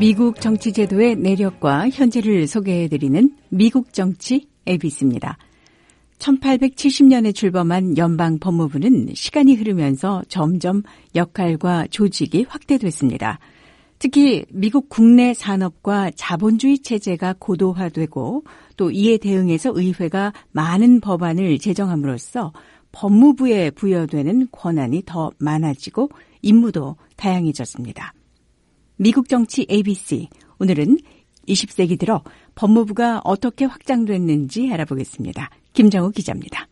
미국 정치 제도의 내력과 현재를 소개해드리는 미국 정치 ABC입니다. 1870년에 출범한 연방 법무부는 시간이 흐르면서 점점 역할과 조직이 확대됐습니다. 특히 미국 국내 산업과 자본주의 체제가 고도화되고 또 이에 대응해서 의회가 많은 법안을 제정함으로써 법무부에 부여되는 권한이 더 많아지고 임무도 다양해졌습니다. 미국 정치 ABC, 오늘은 20세기 들어 법무부가 어떻게 확장됐는지 알아보겠습니다. 김정우 기자입니다.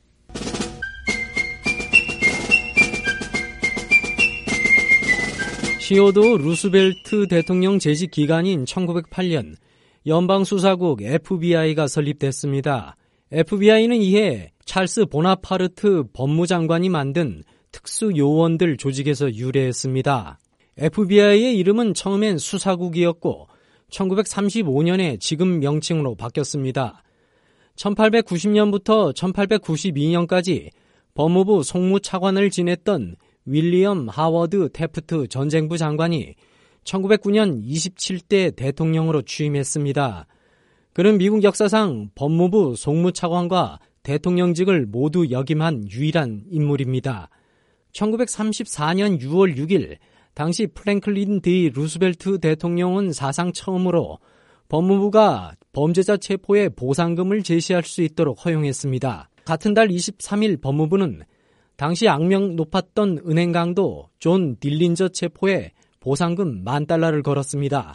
시어도 루스벨트 대통령 재직 기간인 1908년 연방수사국 FBI가 설립됐습니다. FBI는 이해 찰스 보나파르트 법무장관이 만든 특수요원들 조직에서 유래했습니다. FBI의 이름은 처음엔 수사국이었고 1935년에 지금 명칭으로 바뀌었습니다. 1890년부터 1892년까지 법무부 송무차관을 지냈던 윌리엄 하워드 태프트 전쟁부 장관이 1909년 27대 대통령으로 취임했습니다. 그는 미국 역사상 법무부 송무차관과 대통령직을 모두 역임한 유일한 인물입니다. 1934년 6월 6일 당시 프랭클린 D. 루스벨트 대통령은 사상 처음으로 법무부가 범죄자 체포에 보상금을 제시할 수 있도록 허용했습니다. 같은 달 23일 법무부는 당시 악명 높았던 은행 강도 존 딜린저 체포에 보상금 $10,000를 걸었습니다.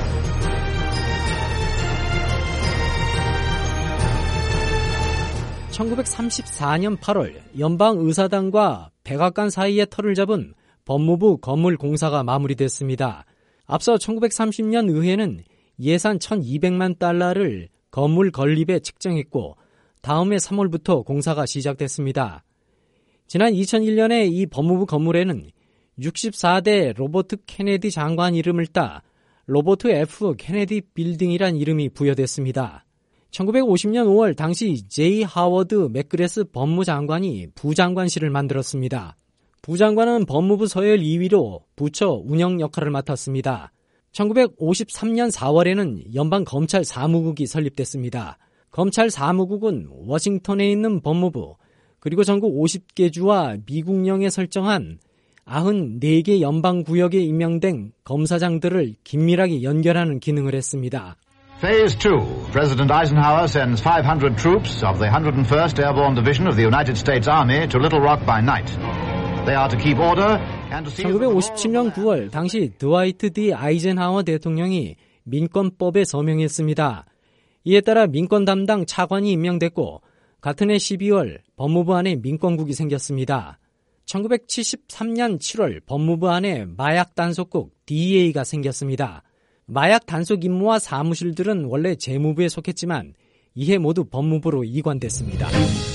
(1934년 8월) 연방의사당과 백악관 사이에 터를 잡은 법무부 건물공사가 마무리됐습니다. 앞서 1930년 의회는 예산 $1,200만 건물 건립에 측정했고 다음해 3월부터 공사가 시작됐습니다. 지난 2001년에 이 법무부 건물에는 64대 로버트 케네디 장관 이름을 따 로버트 F. 케네디 빌딩이란 이름이 부여됐습니다. 1950년 5월 당시 제이 하워드 맥그레스 법무장관이 부장관실을 만들었습니다. 부장관은 법무부 서열 2위로 부처 운영 역할을 맡았습니다. 1953년 4월에는 연방검찰 사무국이 설립됐습니다. 검찰 사무국은 워싱턴에 있는 법무부, 그리고 전국 50개 주와 미국령에 설정한 94개 연방구역에 임명된 검사장들을 긴밀하게 연결하는 기능을 했습니다. Phase 2. President Eisenhower sends 500 troops of the 101st Airborne Division of the United States Army to Little Rock by night. They are to keep order and to see 1957년 9월 당시 드와이트 D. 아이젠하워 대통령이 민권법에 서명했습니다. 이에 따라 민권 담당 차관이 임명됐고 같은 해 12월 법무부 안에 민권국이 생겼습니다. 1973년 7월 법무부 안에 마약 단속국 DEA가 생겼습니다. 마약 단속 임무와 사무실들은 원래 재무부에 속했지만 이해 모두 법무부로 이관됐습니다.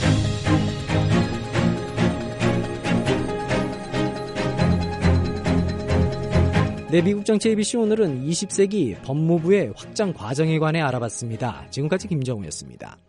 네, 미국 정치 ABC 오늘은 20세기 법무부의 확장 과정에 관해 알아봤습니다. 지금까지 김정우였습니다.